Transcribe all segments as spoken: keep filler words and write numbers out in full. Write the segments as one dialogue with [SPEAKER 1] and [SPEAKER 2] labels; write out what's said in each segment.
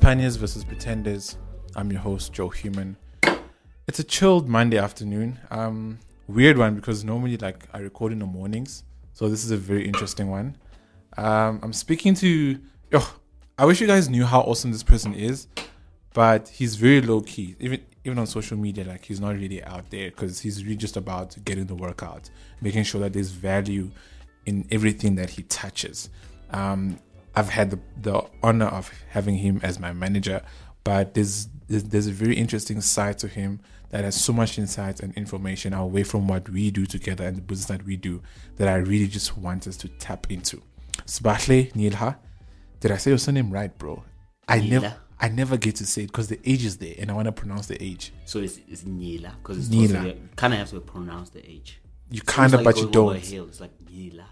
[SPEAKER 1] Pioneers versus Pretenders. I'm your host, Joe Human. It's a chilled Monday afternoon. Um, weird one because normally like I record in the mornings. So this is a very interesting one. Um, I'm speaking to... Oh, I wish you guys knew how awesome this person is. But he's very low key. Even even on social media, like he's not really out there because he's really just about getting the work out, making sure that there's value in everything that he touches. Um, I've had the, the honor of having him as my manager, but there's, there's there's a very interesting side to him that has so much insight and information away from what we do together and the business that we do that I really just want us to tap into. Sbahle Nilha, did I say your surname right, bro? I
[SPEAKER 2] Nila.
[SPEAKER 1] never I never get to say it because the age is there and I want to pronounce the age.
[SPEAKER 2] So it's, it's Nila because it's
[SPEAKER 1] Nila.
[SPEAKER 2] also, you kind of have to pronounce the age.
[SPEAKER 1] You kind of,
[SPEAKER 2] like
[SPEAKER 1] but you
[SPEAKER 2] going over a
[SPEAKER 1] don't.
[SPEAKER 2] hill. It's like Nila.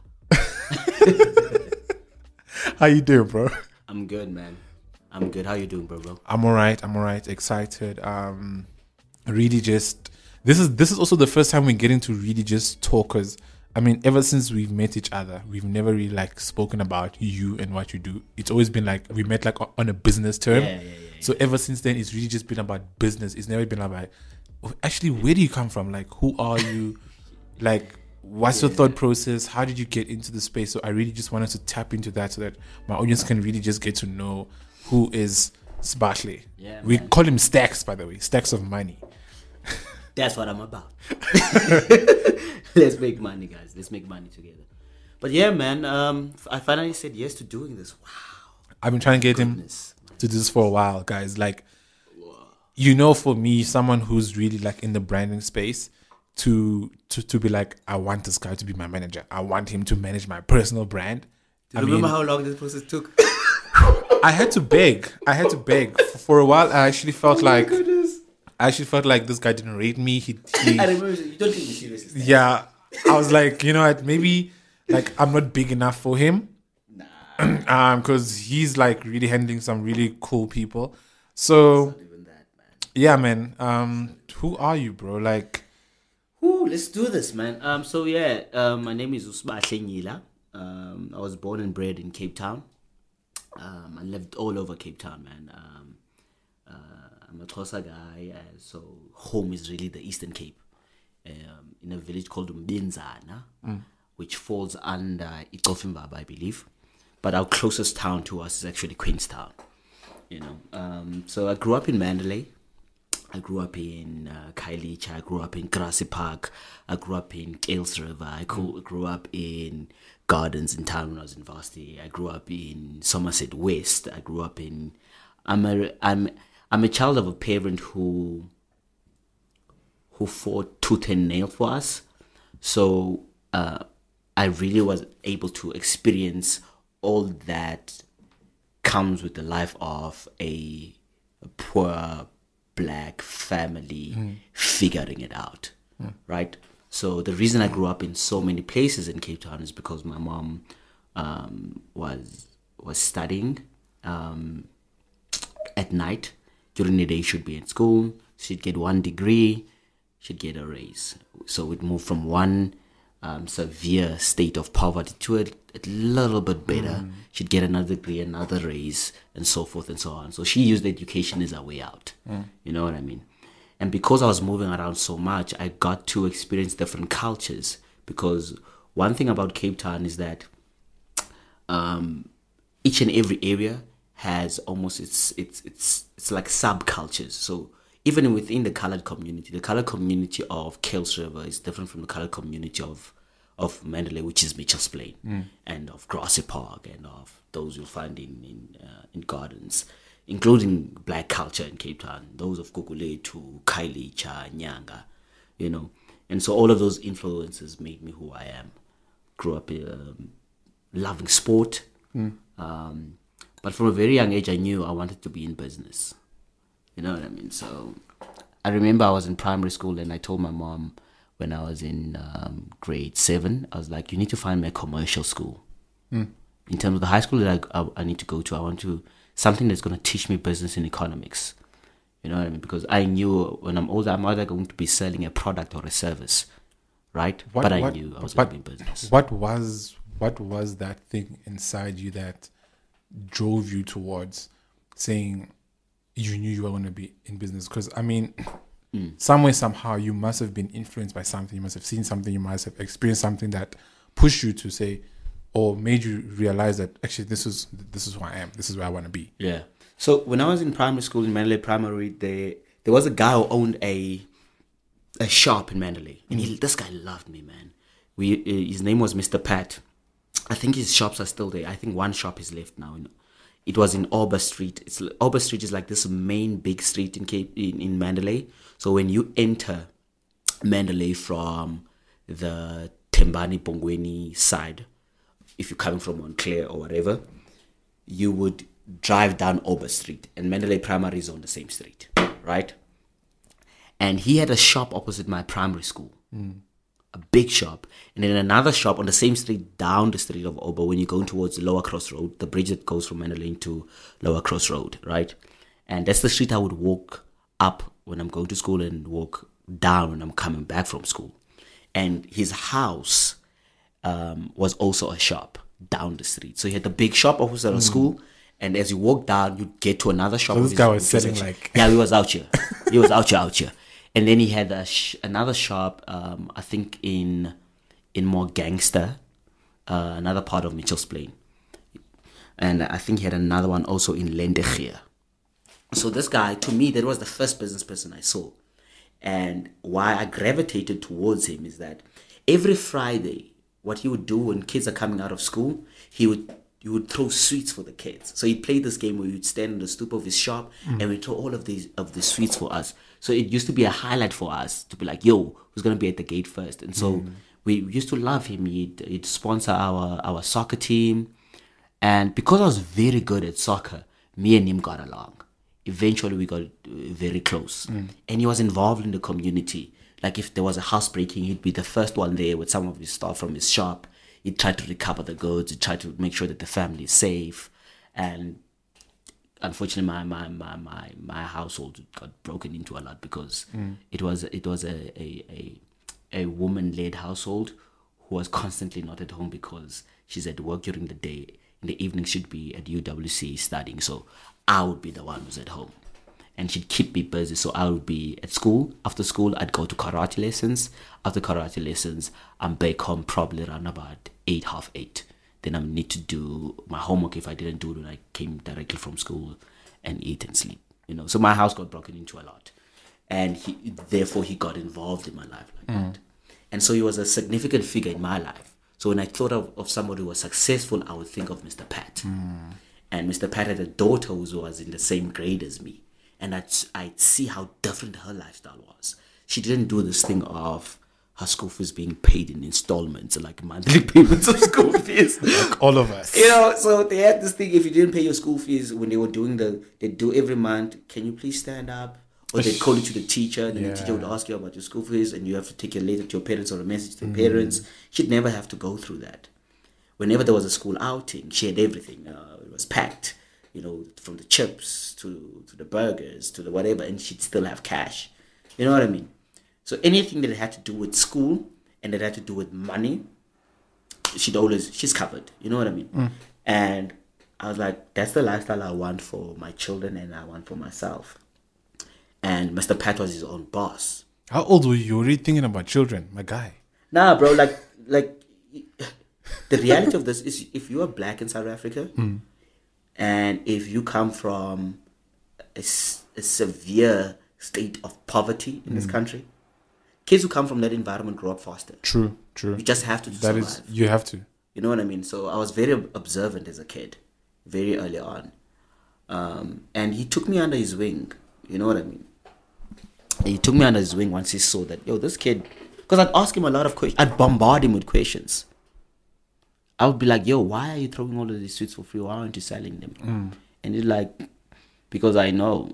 [SPEAKER 1] How you doing, bro?
[SPEAKER 2] I'm good, man. I'm good. How you doing, bro? bro?
[SPEAKER 1] I'm all right. I'm all right. Excited. Um, really just this is this is also the first time we're getting to really just talk. Cause I mean, ever since we've met each other, we've never really like spoken about you and what you do. It's always been like we met like on a business term.
[SPEAKER 2] Yeah, yeah, yeah, yeah.
[SPEAKER 1] So ever since then, it's really just been about business. It's never been about oh, actually where do you come from? Like who are you? Like what's
[SPEAKER 2] Yeah.
[SPEAKER 1] your thought process? How did you get into the space? So I really just wanted to tap into that so that my audience can really just get to know who is Sbahle.
[SPEAKER 2] Yeah,
[SPEAKER 1] we
[SPEAKER 2] man.
[SPEAKER 1] call him Stacks, by the way, Stacks of money.
[SPEAKER 2] That's what I'm about. Let's make money, guys. Let's make money together. But yeah, man, um, I finally said yes to doing this. Wow.
[SPEAKER 1] I've been trying to get
[SPEAKER 2] Goodness.
[SPEAKER 1] him to do this for a while, guys. Like, you know, for me, someone who's really like in the branding space, to to to be like, I want this guy to be my manager. I want him to manage my personal brand.
[SPEAKER 2] Do
[SPEAKER 1] I
[SPEAKER 2] you remember
[SPEAKER 1] mean,
[SPEAKER 2] how long this process took?
[SPEAKER 1] I had to beg. I had to beg for a while. I actually felt like
[SPEAKER 2] Goodness.
[SPEAKER 1] I actually felt like this guy didn't rate me. He, he
[SPEAKER 2] I remember you don't take me serious.
[SPEAKER 1] yeah. I was like, you know what? Maybe like I'm not big enough for him.
[SPEAKER 2] Nah,
[SPEAKER 1] um, because he's like really handling some really cool people. So
[SPEAKER 2] not even that, man.
[SPEAKER 1] yeah, man. Um, who are you, bro? Like,
[SPEAKER 2] Ooh, let's do this, man. Um, so yeah, um, my name is Sbahle Nila. Um, I was born and bred in Cape Town. Um, I lived all over Cape Town, man. Um, uh, I'm a Xhosa guy, uh, so home is really the Eastern Cape, um, in a village called Mbinzana, mm. which falls under Itofimbaba, I believe. But our closest town to us is actually Queenstown. You know, um, so I grew up in Mandalay. I grew up in uh, Khayelitsha. I grew up in Grassy Park. I grew up in Gales River. I grew, grew up in Gardens in town when I was in varsity. I grew up in Somerset West. I grew up in. I'm a I'm I'm a child of a parent who who fought tooth and nail for us. So uh, I really was able to experience all that comes with the life of a, a poor black family mm. figuring it out, mm. right? So the reason I grew up in so many places in Cape Town is because my mom um, was was studying um, at night. During the day, she'd be at school. She'd get one degree. She'd get a raise. So we'd move from one um, severe state of poverty to a, a little bit better. Mm. She'd get another degree, another raise, and so forth and so on. So she used education as a way out. Mm. You know what I mean? And because I was moving around so much, I got to experience different cultures. Because one thing about Cape Town is that um, each and every area has almost its it's it's it's like subcultures. So even within the colored community, the colored community of Gales River is different from the colored community of of Mandalay, which is Mitchell's Plain, mm. and of Grassy Park, and of those you'll find in in, uh, in Gardens, including black culture in Cape Town, those of Gugulethu, Khayelitsha, Nyanga, you know. And so all of those influences made me who I am. Grew up um, loving sport, mm. um, but from a very young age, I knew I wanted to be in business. You know what I mean? So I remember I was in primary school and I told my mom when I was in um, grade seven, I was like, you need to find me a commercial school. Mm. In terms of the high school that I, I, I need to go to, I want to, something that's going to teach me business and economics. You know what I mean? Because I knew when I'm older, I'm either going to be selling a product or a service, right?
[SPEAKER 1] What,
[SPEAKER 2] but I
[SPEAKER 1] what,
[SPEAKER 2] knew I was
[SPEAKER 1] but
[SPEAKER 2] going to be in business.
[SPEAKER 1] What was, what was that thing inside you that drove you towards saying, you knew you were going to be in business? Because, I mean, mm. somewhere, somehow, you must have been influenced by something. You must have seen something. You must have experienced something that pushed you to say, or made you realize that, actually, this is this is who I am. This is where I want to be.
[SPEAKER 2] Yeah. So, when I was in primary school, in Mandalay Primary, there, there was a guy who owned a a shop in Mandalay. And he, this guy loved me, man. We uh, His name was Mister Pat. I think his shops are still there. I think one shop is left now. It was in Auber Street. It's Auber Street is like this main big street in Cape in, in Mandalay. So when you enter Mandalay from the Tembani Bongweni side, if you're coming from Montclair or whatever, you would drive down Auber Street, and Mandalay Primary is on the same street, right? And he had a shop opposite my primary school. Mm. A big shop, and then another shop on the same street down the street of Auber when you're going towards Lower Cross Road, the bridge that goes from Mandalay to Lower Cross Road, right? And that's the street I would walk up when I'm going to school and walk down when I'm coming back from school. And his house um, was also a shop down the street. So he had the big shop opposite mm. of school, and as you walk down, you'd get to another shop.
[SPEAKER 1] So this guy was selling like...
[SPEAKER 2] Yeah, he was out here. He was out here, out here. And then he had a sh- another shop, um, I think in in more gangster, uh, another part of Mitchell's Plain. And I think he had another one also in Lendegier. So this guy, to me, that was the first business person I saw. And why I gravitated towards him is that every Friday, what he would do when kids are coming out of school, he would he would throw sweets for the kids. So he'd play this game where you'd stand on the stoop of his shop mm. and we'd throw all of these of the sweets for us. So it used to be a highlight for us to be like, yo, who's going to be at the gate first? And so mm. we used to love him. He'd, he'd sponsor our, our soccer team. And because I was very good at soccer, me and him got along. Eventually, we got very close. Mm. And he was involved in the community. Like if there was a housebreaking, he'd be the first one there with some of his stuff from his shop. He'd try to recover the goods. He'd try to make sure that the family is safe. And unfortunately, my my, my, my, my household got broken into a lot because mm. it was it was a a, a, a woman-led household who was constantly not at home because she's at work during the day. In the evening, she'd be at U W C studying. So I would be the one who's at home. And she'd keep me busy. So I would be at school. After school, I'd go to karate lessons. After karate lessons, I'm back home probably around about eight, half eight. Then I need to do my homework if I didn't do it when I came directly from school, and eat and sleep. You know, so my house got broken into a lot, and he, therefore he got involved in my life like mm. that. And so he was a significant figure in my life. So when I thought of, of somebody who was successful, I would think of Mister Pat. Mm. And Mister Pat had a daughter who was in the same grade as me, and I'd I'd see how different her lifestyle was. She didn't do this thing of her school fees being paid in installments, like monthly payments of school fees.
[SPEAKER 1] Like all of us.
[SPEAKER 2] You know, so they had this thing, if you didn't pay your school fees when they were doing the, they'd do every month, can you please stand up? Or they'd call you to the teacher, and yeah. the teacher would ask you about your school fees, and you have to take a letter to your parents or a message to the mm. parents. She'd never have to go through that. Whenever there was a school outing, she had everything. Uh, it was packed, you know, from the chips to, to the burgers to the whatever, and she'd still have cash. You know what I mean? So anything that had to do with school and that had to do with money, she'd always, she's covered. You know what I mean? Mm. And I was like, that's the lifestyle I want for my children and I want for myself. And Mister Pat was his own boss.
[SPEAKER 1] How old were you? You were already thinking about children, my guy.
[SPEAKER 2] Nah, bro, like, like the reality of this is if you are black in South Africa mm. and if you come from a, a severe state of poverty in mm. this country, kids who come from that environment grow up faster.
[SPEAKER 1] True, true.
[SPEAKER 2] You just have to
[SPEAKER 1] That
[SPEAKER 2] survive.
[SPEAKER 1] is, you have to.
[SPEAKER 2] You know what I mean? So I was very observant as a kid, very early on. Um, and he took me under his wing. You know what I mean? He took me under his wing once he saw that, yo, this kid... Because I'd ask him a lot of questions. I'd bombard him with questions. I would be like, yo, why are you throwing all of these sweets for free? Why aren't you selling them? Mm. And he's like, because I know...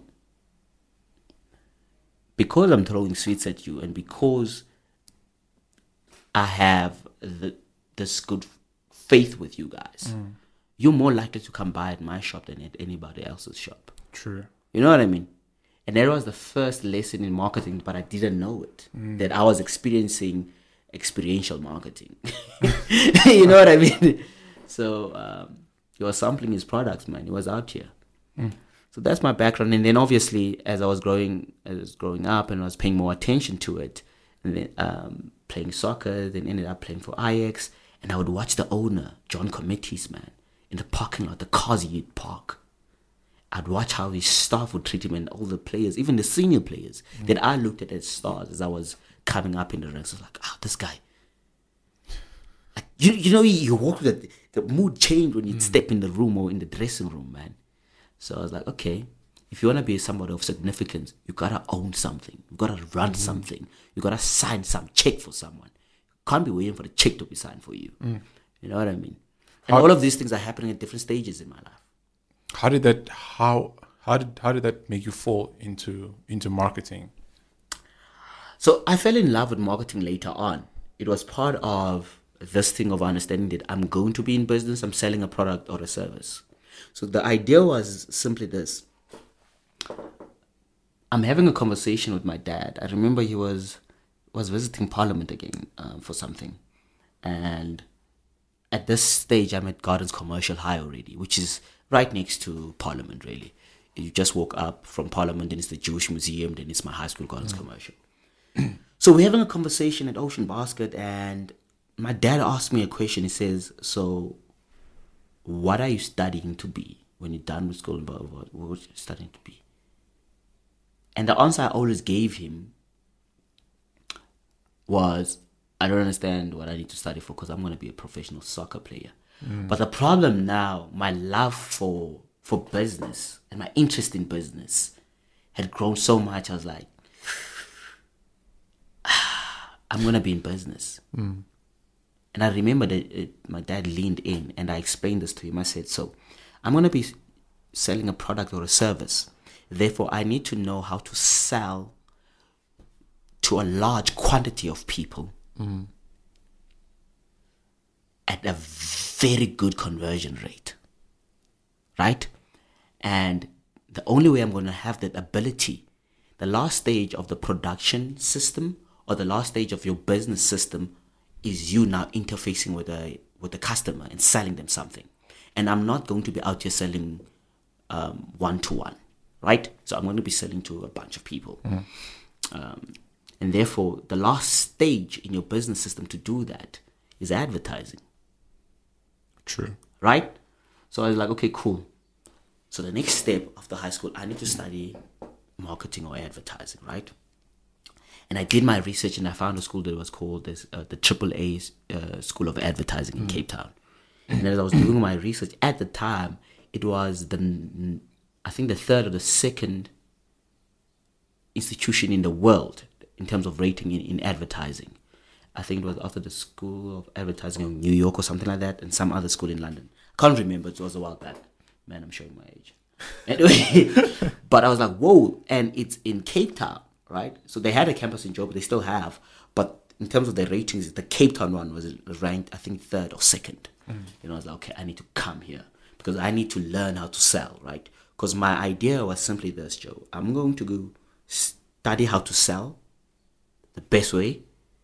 [SPEAKER 2] Because I'm throwing sweets at you and because I have the, this good faith with you guys, mm. you're more likely to come by at my shop than at anybody else's shop.
[SPEAKER 1] True.
[SPEAKER 2] You know what I mean? And that was the first lesson in marketing, but I didn't know it. Mm. That I was experiencing experiential marketing. You know what I mean? So um, he was sampling his products, man. He was out here.
[SPEAKER 1] Mm.
[SPEAKER 2] So that's my background. And then obviously, as I was growing, as I was growing up, and I was paying more attention to it, and then um, playing soccer, then ended up playing for Ajax, and I would watch the owner, John Comettis, man, in the parking lot, the cars he'd park. I'd watch how his staff would treat him and all the players, even the senior players, mm. that I looked at as stars as I was coming up in the ranks. I was like, ah, oh, this guy. Like, you, you know, you walk with the, the mood changed when you mm. step in the room or in the dressing room, man. So I was like, okay, if you want to be somebody of significance, you got to own something. You got to run mm. something. You got to sign some check for someone. You can't be waiting for the check to be signed for you. Mm. You know what I mean? And how, all of these things are happening at different stages in my life.
[SPEAKER 1] How did that how how did how did that make you fall into into marketing?
[SPEAKER 2] So I fell in love with marketing later on. It was part of this thing of understanding that I'm going to be in business, I'm selling a product or a service. So the idea was simply this. I'm having a conversation with my dad. I remember he was was visiting Parliament again um, for something. And at this stage, I'm at Gardens Commercial High already, which is right next to Parliament, really. You just walk up from Parliament, then it's the Jewish Museum, then it's my high school, Gardens mm. Commercial. So we're having a conversation at Ocean Basket, and my dad asked me a question. He says, so what are you studying to be when you're done with school? What, what are you studying to be? And the answer I always gave him was, I don't understand what I need to study for because I'm going to be a professional soccer player. Mm. But the problem now, my love for for business and my interest in business had grown so much. I was like, ah, I'm going to be in business. Mm. And I remember that it, my dad leaned in and I explained this to him. I said, so I'm going to be selling a product or a service. Therefore, I need to know how to sell to a large quantity of people mm. at a very good conversion rate, right? And the only way I'm going to have that ability, the last stage of the production system or the last stage of your business system is you now interfacing with a with the customer and selling them something. And I'm not going to be out here selling um, one-to-one, right? So I'm going to be selling to a bunch of people. Mm. Um, and therefore, the last stage in your business system to do that is advertising.
[SPEAKER 1] True.
[SPEAKER 2] Right? So I was like, okay, cool. So the next step after high school, I need to study marketing or advertising, right? And I did my research and I found a school that was called this, uh, the Triple A uh, School of Advertising in mm. Cape Town. And as I was doing my research, at the time, it was the, I think the third or the second institution in the world in terms of rating in, in advertising. I think it was after the School of Advertising in New York or something like that, and some other school in London. I can't remember, it was a while back. Man, I'm showing my age. Anyway, but I was like, whoa, and it's in Cape Town, right? So they had a campus in Joburg, they still have, but in terms of their ratings, the Cape Town one was ranked, I think, third or second. Mm. You know, I was like, okay, I need to come here because I need to learn how to sell, right? Because my idea was simply this, Joe. I'm going to go study how to sell the best way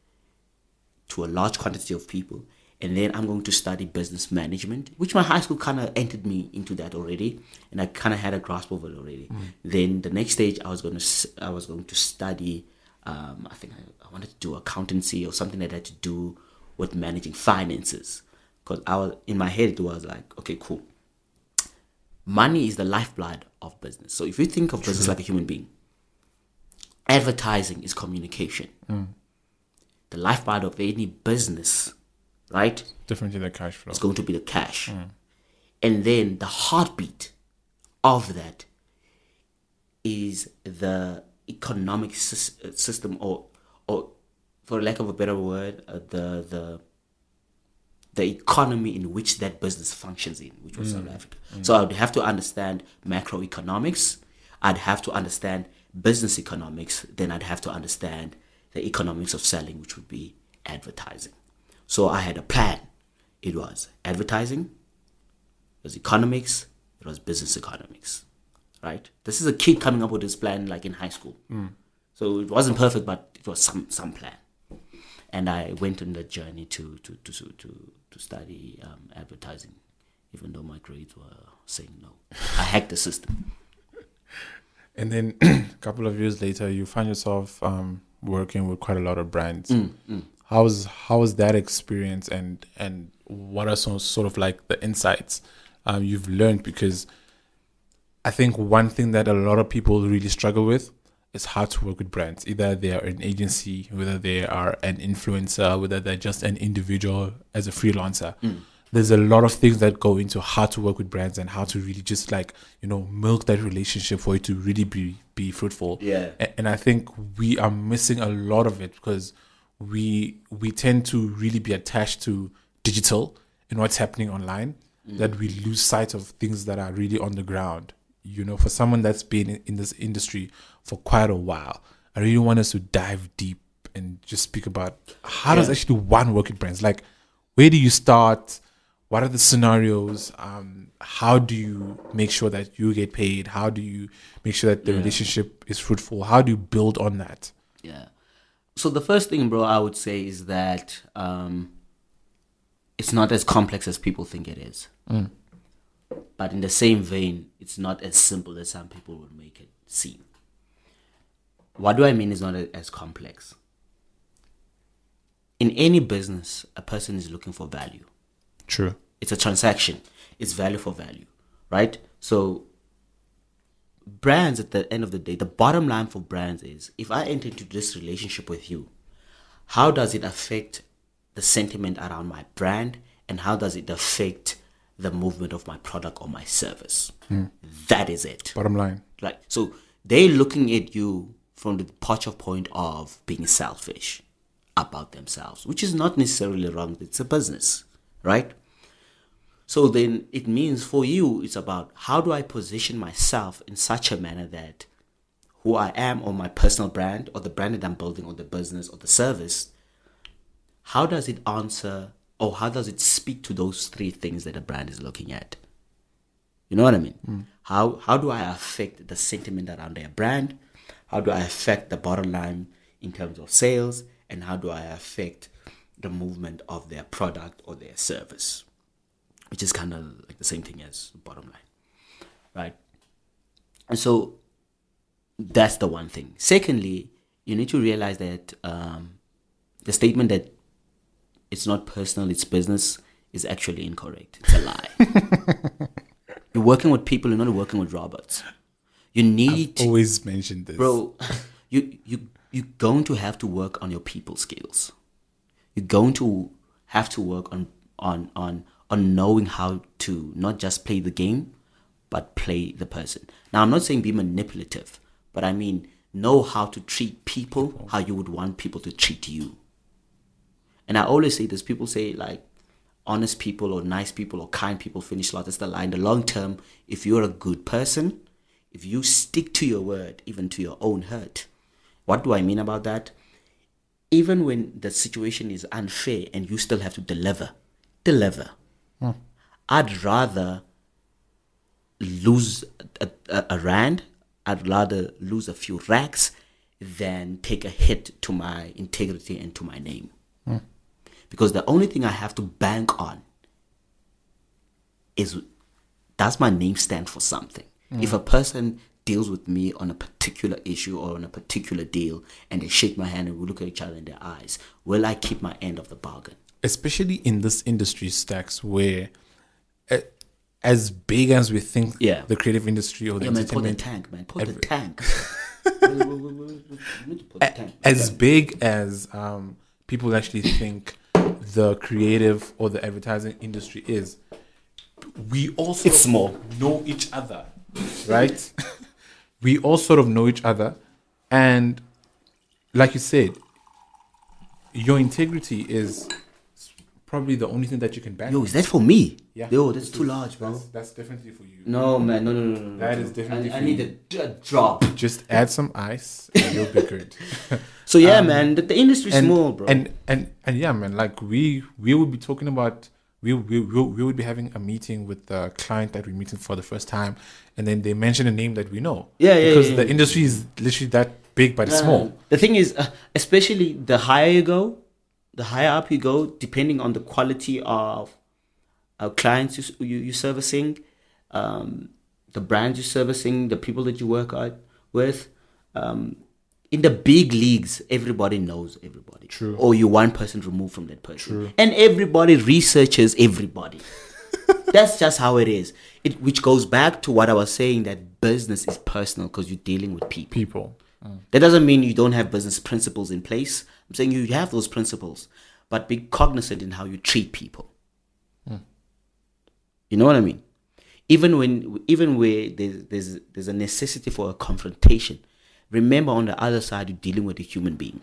[SPEAKER 2] to a large quantity of people, and then I'm going to study business management, which my high school kind of entered me into that already, and I kind of had a grasp of it already. Mm. Then the next stage, I was going to I was going to study. Um, I think I, I wanted to do accountancy or something that had to do with managing finances, because I was in my head it was like, okay, cool. Money is the lifeblood of business. So if you think of business like a human being, advertising is communication. Mm. The lifeblood of any business, right?
[SPEAKER 1] Definitely the cash flow.
[SPEAKER 2] It's going to be the cash. Mm. And then the heartbeat of that is the economic sy- system, or, or for lack of a better word, uh, the the the economy in which that business functions in, which was mm. South Africa. Mm. So I would have to understand macroeconomics. I'd have to understand business economics. Then I'd have to understand the economics of selling, which would be advertising. So I had a plan. It was advertising, it was economics, it was business economics, right? This is a kid coming up with this plan like in high school. Mm. So it wasn't perfect, but it was some some plan. And I went on the journey to to to to, to study um, advertising, even though my grades were saying no. I hacked the system.
[SPEAKER 1] And then a couple of years later, you find yourself um, working with quite a lot of brands.
[SPEAKER 2] Mm, mm.
[SPEAKER 1] How's how was that experience, and and what are some sort of like the insights um, you've learned? Because I think one thing that a lot of people really struggle with is how to work with brands. Either they are an agency, whether they are an influencer, whether they're just an individual as a freelancer.
[SPEAKER 2] Mm.
[SPEAKER 1] There's a lot of things that go into how to work with brands and how to really just like, you know, milk that relationship for it to really be be fruitful.
[SPEAKER 2] Yeah.
[SPEAKER 1] A- And I think we are missing a lot of it because we we tend to really be attached to digital and what's happening online,
[SPEAKER 2] Mm.
[SPEAKER 1] that we lose sight of things that are really on the ground. You know, for someone that's been in, in this industry for quite a while, I really want us to dive deep and just speak about how does
[SPEAKER 2] Yeah.
[SPEAKER 1] actually one work with brands? Like, where do you start? What are the scenarios? Um, how do you make sure that you get paid? How do you make sure that the
[SPEAKER 2] Yeah.
[SPEAKER 1] relationship is fruitful? How do you build on that?
[SPEAKER 2] Yeah. So the first thing, bro, I would say is that um, it's not as complex as people think it is.
[SPEAKER 1] Mm.
[SPEAKER 2] But in the same vein, it's not as simple as some people would make it seem. What do I mean is not a- as complex? In any business, a person is looking for value.
[SPEAKER 1] True.
[SPEAKER 2] It's a transaction. It's value for value, right? So brands, at the end of the day, the bottom line for brands is, if I enter into this relationship with you, how does it affect the sentiment around my brand, and how does it affect the movement of my product or my service? That is it.
[SPEAKER 1] Bottom line.
[SPEAKER 2] Like, so they're looking at you from the departure point of being selfish about themselves, which is not necessarily wrong. It's a business, right? So then it means for you, it's about how do I position myself in such a manner that who I am, or my personal brand, or the brand that I'm building, or the business, or the service, how does it answer, or how does it speak to those three things that a brand is looking at? You know what I mean? How how do I affect the sentiment around their brand? How do I affect the bottom line in terms of sales? And how do I affect the movement of their product or their service? Which is kind of like the same thing as bottom line, right? And so that's the one thing. Secondly, you need to realize that um, the statement that it's not personal, it's business, is actually incorrect. It's a lie. You're working with people, you're not working with robots. You need,
[SPEAKER 1] Always mentioned this.
[SPEAKER 2] bro, you you you're going to have to work on your people skills. You're going to have to work on on on on knowing how to not just play the game, but play the person. Now, I'm not saying be manipulative, but I mean know how to treat people how you would want people to treat you. And I always say this, people say like honest people or nice people or kind people finish last. That's the lie. In the long term, if you're a good person, if you stick to your word, even to your own hurt. What do I mean about that? Even when the situation is unfair and you still have to deliver, deliver.
[SPEAKER 1] Hmm.
[SPEAKER 2] I'd rather lose a, a, a rand, I'd rather lose a few racks than take a hit to my integrity and to my name.
[SPEAKER 1] Hmm.
[SPEAKER 2] Because the only thing I have to bank on is, does my name stand for something?
[SPEAKER 1] Hmm.
[SPEAKER 2] If a person deals with me on a particular issue or on a particular deal and they shake my hand and we look at each other in their eyes, will I keep my end of the bargain?
[SPEAKER 1] Especially in this industry, Stacks, where uh, as big as we think
[SPEAKER 2] Yeah.
[SPEAKER 1] the creative industry or the
[SPEAKER 2] Yeah, man, put the
[SPEAKER 1] entertainment,
[SPEAKER 2] tank, man. Put the
[SPEAKER 1] every-
[SPEAKER 2] tank. We need to put the tank.
[SPEAKER 1] as big as um, people actually think the creative or the advertising industry is, we also
[SPEAKER 2] It's small.
[SPEAKER 1] know each other, right? We all sort of know each other, and like you said, your integrity is probably the only thing that you can bank
[SPEAKER 2] Yo,
[SPEAKER 1] on.
[SPEAKER 2] is that for me?
[SPEAKER 1] Yeah.
[SPEAKER 2] Yo, that's too large, bro.
[SPEAKER 1] That's, that's definitely for you.
[SPEAKER 2] No, man. No, no, no, no. no.
[SPEAKER 1] That is definitely
[SPEAKER 2] I, I
[SPEAKER 1] for
[SPEAKER 2] need
[SPEAKER 1] you.
[SPEAKER 2] a, a drop.
[SPEAKER 1] Just add some ice, and you'll be good.
[SPEAKER 2] So, yeah, man. The, the industry's
[SPEAKER 1] and,
[SPEAKER 2] small, bro.
[SPEAKER 1] And and and yeah, man. Like we we would be talking about we we we, we would be having a meeting with the client that we're meeting for the first time, and then they mention a name that we know.
[SPEAKER 2] Yeah, yeah,
[SPEAKER 1] Because
[SPEAKER 2] yeah,
[SPEAKER 1] the
[SPEAKER 2] yeah.
[SPEAKER 1] industry is literally that big, but it's
[SPEAKER 2] Uh,
[SPEAKER 1] small.
[SPEAKER 2] The thing is, uh, especially the higher you go, the higher up you go, depending on the quality of uh, clients you, you, you're servicing, um, the brands you're servicing, the people that you work out with. Um, in the big leagues, everybody knows everybody.
[SPEAKER 1] True.
[SPEAKER 2] Or you're one person removed from that person.
[SPEAKER 1] True.
[SPEAKER 2] And everybody researches everybody. That's just how it is. It, which goes back to what I was saying, that business is personal because you're dealing with people.
[SPEAKER 1] People. Mm.
[SPEAKER 2] That doesn't mean you don't have business principles in place. I'm saying you have those principles, but be cognizant in how you treat people.
[SPEAKER 1] Mm.
[SPEAKER 2] You know what I mean? Even when, even where there's, there's there's a necessity for a confrontation, remember on the other side you're dealing with a human being.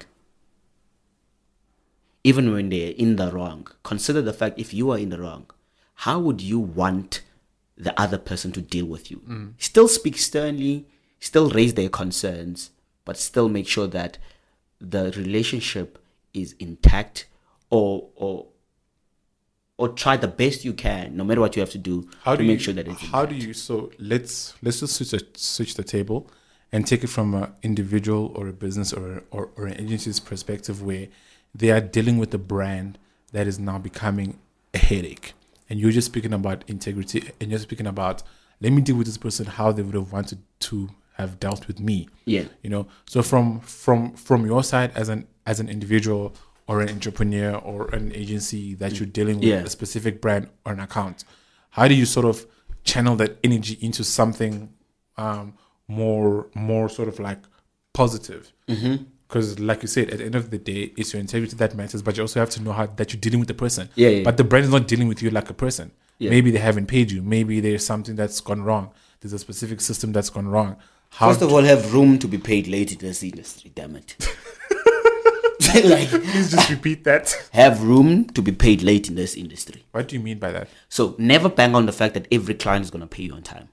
[SPEAKER 2] Even when they're in the wrong, consider the fact if you are in the wrong, how would you want the other person to deal with you?
[SPEAKER 1] Mm.
[SPEAKER 2] Still speak sternly, still raise their concerns, but still make sure that the relationship is intact, or or or try the best you can, no matter what you have to do,
[SPEAKER 1] how
[SPEAKER 2] to
[SPEAKER 1] do
[SPEAKER 2] make
[SPEAKER 1] you,
[SPEAKER 2] sure that it's
[SPEAKER 1] how
[SPEAKER 2] intact.
[SPEAKER 1] do you so let's let's just switch the, switch the table and take it from an individual or a business or, a, or or an agency's perspective, where they are dealing with a brand that is now becoming a headache, and you're just speaking about integrity, and you're speaking about, let me deal with this person how they would have wanted to have dealt with me.
[SPEAKER 2] Yeah.
[SPEAKER 1] You know, so from from from your side as an as an individual or an entrepreneur or an agency that you're dealing with,
[SPEAKER 2] Yeah.
[SPEAKER 1] a specific brand or an account, how do you sort of channel that energy into something um, more more sort of like positive? Because like you said, at the end of the day, it's your integrity that matters, but you also have to know how that you're dealing with the person.
[SPEAKER 2] Yeah, yeah.
[SPEAKER 1] But the brand is not dealing with you like a person.
[SPEAKER 2] Yeah.
[SPEAKER 1] Maybe they haven't paid you. Maybe there's something that's gone wrong. There's a specific system that's gone wrong. How
[SPEAKER 2] First of all, have room to be paid late in this industry, damn it. Like,
[SPEAKER 1] please just repeat that.
[SPEAKER 2] have room to be paid late in this industry.
[SPEAKER 1] What do you mean by that?
[SPEAKER 2] So never bang on the fact that every client is going to pay you on time.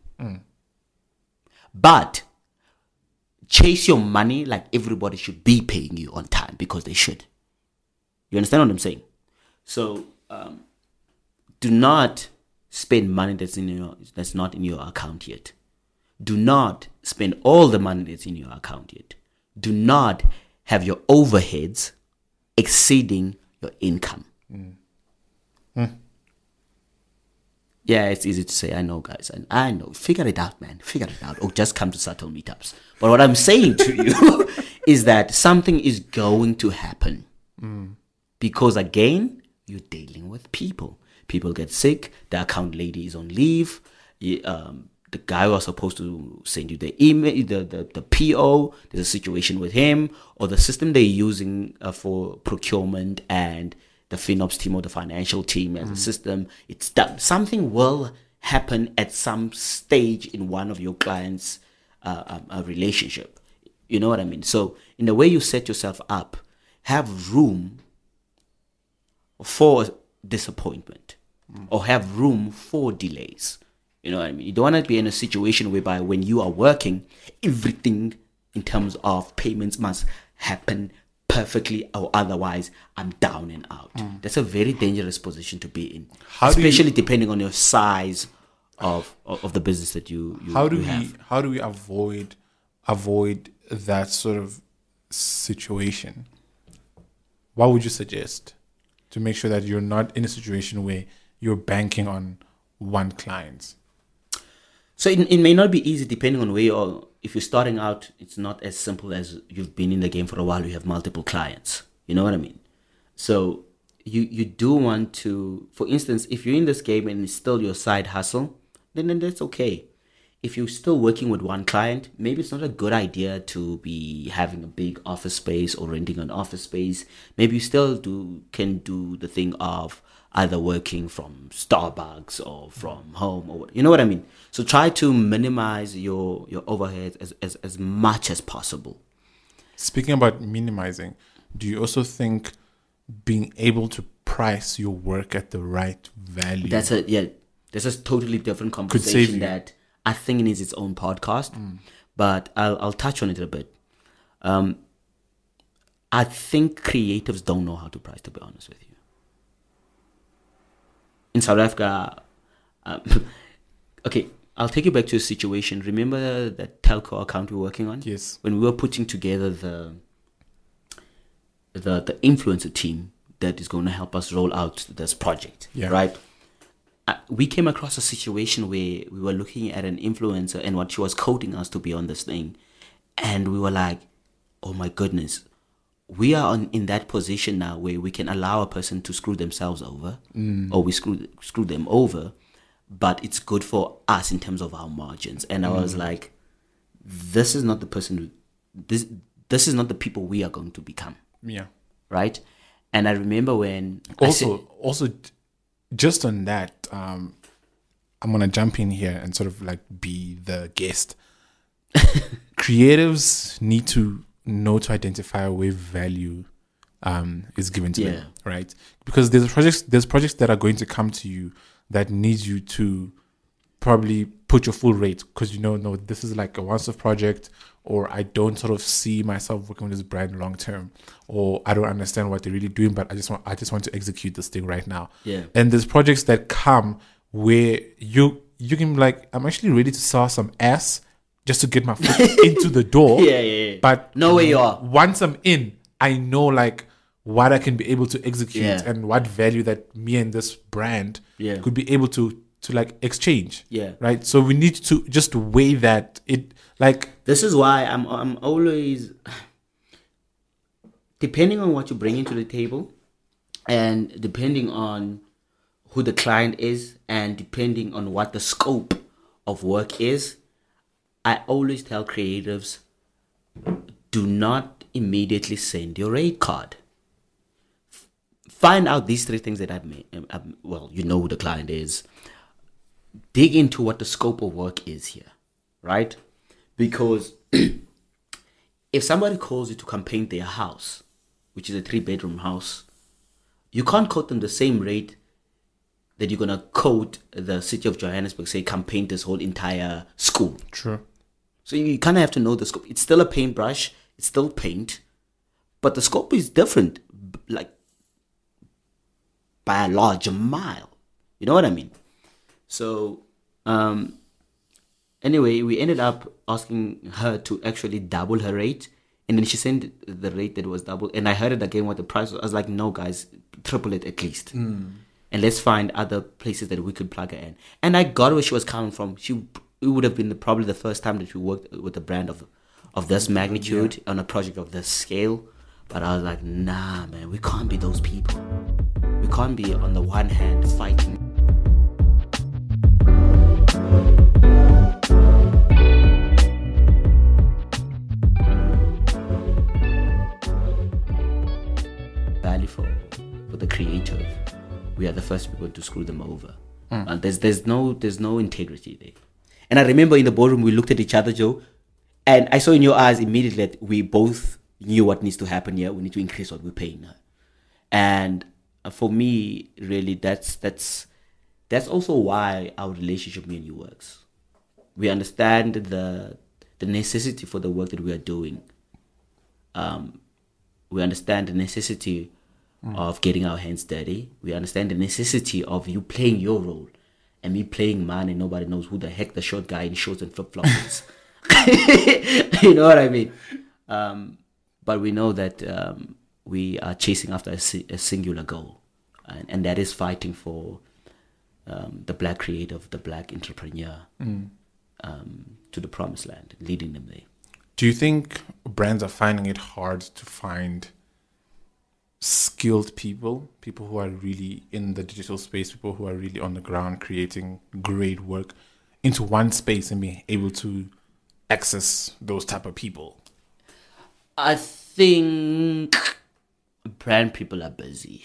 [SPEAKER 2] But chase your money like everybody should be paying you on time, because they should. You understand what I'm saying? So um, do not spend money that's in your that's not in your account yet. Do not spend all the money that's in your account yet. Do not have your overheads exceeding your income.
[SPEAKER 1] Mm. Mm.
[SPEAKER 2] Yeah, it's easy to say. I know, guys. And I know. Figure it out, man. Figure it out. Or just come to subtle meetups. But what I'm saying to you is that something is going to happen.
[SPEAKER 1] Mm.
[SPEAKER 2] Because, again, you're dealing with people. People get sick. The account lady is on leave. You, um, the guy was supposed to send you the email, the, the, the P O, there's a situation with him, or the system they're using uh, for procurement and the FinOps team or the financial team as a system, it's done. Something will happen at some stage in one of your clients' uh, um, uh, relationship. You know what I mean? So in the way you set yourself up, have room for disappointment mm. or have room for delays. You know what I mean? You don't want to be in a situation whereby when you are working, everything in terms of payments must happen perfectly, or otherwise I'm down and out. Mm. That's a very dangerous position to be in,
[SPEAKER 1] How
[SPEAKER 2] especially
[SPEAKER 1] do you,
[SPEAKER 2] depending on your size of of, of the business that you, you
[SPEAKER 1] how do
[SPEAKER 2] you
[SPEAKER 1] we
[SPEAKER 2] have.
[SPEAKER 1] how do we avoid avoid that sort of situation? What would you suggest to make sure that you're not in a situation where you're banking on one client?
[SPEAKER 2] So it, it may not be easy depending on where you are. If you're starting out, it's not as simple as you've been in the game for a while. You have multiple clients. You know what I mean? So you you do want to, for instance, if you're in this game and it's still your side hustle, then, then that's okay. If you're still working with one client, maybe it's not a good idea to be having a big office space or renting an office space. Maybe you still do can do the thing of either working from Starbucks or from home, or what, you know what I mean? So try to minimize your, your overheads as, as, as much as possible.
[SPEAKER 1] Speaking about minimizing, do you also think being able to price your work at the right value?
[SPEAKER 2] That's a, yeah, that's a totally different conversation that I think needs its own podcast, mm. but I'll, I'll touch on it a bit. Um, I think creatives don't know how to price, to be honest with you. In South Africa, um, okay, I'll take you back to a situation. Remember that telco account we were working on?
[SPEAKER 1] Yes.
[SPEAKER 2] When we were putting together the the the influencer team that is going to help us roll out this project,
[SPEAKER 1] yeah.
[SPEAKER 2] right? uh, we came across a situation where we were looking at an influencer and what she was coding us to be on this thing. And we were like, oh my goodness, we are on, in that position now where we can allow a person to screw themselves over mm. or we screw, screw them over, but it's good for us in terms of our margins. And I mm. was like, this is not the person, who, this, this is not the people we are going to become.
[SPEAKER 1] Yeah.
[SPEAKER 2] Right? And I remember when...
[SPEAKER 1] Also,
[SPEAKER 2] said,
[SPEAKER 1] also, just on that, um, I'm going to jump in here and sort of like be the guest. Creatives need to know to identify where value um, is given to
[SPEAKER 2] yeah.
[SPEAKER 1] them, right? Because there's projects, there's projects that are going to come to you that need you to probably put your full rate because you know, no, this is like a once-off project, or I don't sort of see myself working with this brand long term, or I don't understand what they're really doing, but I just want I just want to execute this thing right now.
[SPEAKER 2] Yeah.
[SPEAKER 1] And there's projects that come where you you can be like, I'm actually ready to sell some ass just to get my foot into the door.
[SPEAKER 2] Yeah, yeah, yeah.
[SPEAKER 1] But
[SPEAKER 2] know where you are.
[SPEAKER 1] Once I'm in, I know like what I can be able to execute
[SPEAKER 2] yeah.
[SPEAKER 1] and what value that me and this brand
[SPEAKER 2] yeah.
[SPEAKER 1] could be able to to like exchange.
[SPEAKER 2] Yeah.
[SPEAKER 1] Right. So we need to just weigh that. It like
[SPEAKER 2] this is why I'm I'm always, depending on what you bring into the table, and depending on who the client is, and depending on what the scope of work is, I always tell creatives, do not immediately send your rate card. F- find out these three things that I've made. Um, well, you know who the client is. Dig into what the scope of work is here, right? Because if somebody calls you to come paint their house, which is a three-bedroom house, you can't quote them the same rate that you're going to quote the city of Johannesburg, say, come paint this whole entire school.
[SPEAKER 1] True.
[SPEAKER 2] So you kind of have to know the scope. It's still a paintbrush. It's still paint. But the scope is different, like by a large mile. You know what I mean? So, um, anyway, we ended up asking her to actually double her rate. And then she sent the rate that was double. And I heard it again what the price was. I was like, no, guys, triple it at least.
[SPEAKER 1] Mm.
[SPEAKER 2] And let's find other places that we could plug her in. And I got where she was coming from. She it would have been the, probably the first time that we worked with a brand of of this magnitude yeah. on a project of this scale. But I was like, nah, man, we can't be those people. We can't be on the one hand fighting. Value for, for the creative. We are the first people to screw them over. Mm. And there's there's no there's no integrity there. And I remember in the boardroom we looked at each other, Joe, and I saw in your eyes immediately that we both knew what needs to happen here. We need to increase what we're paying her. And for me, really, that's that's that's also why our relationship, me and you, works. We understand the the necessity for the work that we are doing. Um, we understand the necessity mm. of getting our hands dirty. We understand the necessity of you playing your role and me playing mine, and nobody knows who the heck the short guy in shorts and flip-flops is. You know what I mean? Um, but we know that um, we are chasing after a, si- a singular goal, and, and that is fighting for um, the black creative, the black entrepreneur mm. um, to the promised land, leading them there.
[SPEAKER 1] Do you think brands are finding it hard to find skilled people, people who are really in the digital space, people who are really on the ground creating great work into one space and being able to access those type of people?
[SPEAKER 2] I think brand people are busy.